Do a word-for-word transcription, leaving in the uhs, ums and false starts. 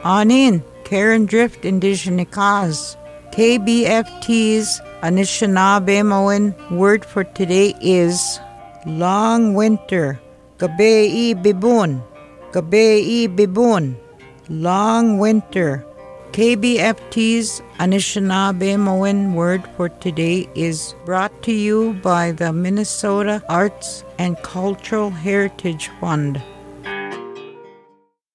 Anin, Karen Drift Indigenikaz. K B F T's Anishinaabe word for today is long winter. Gabi bibun. Gabi bibun. Long winter. K B F T's Anishinaabe word for today is brought to you by the Minnesota Arts and Cultural Heritage Fund.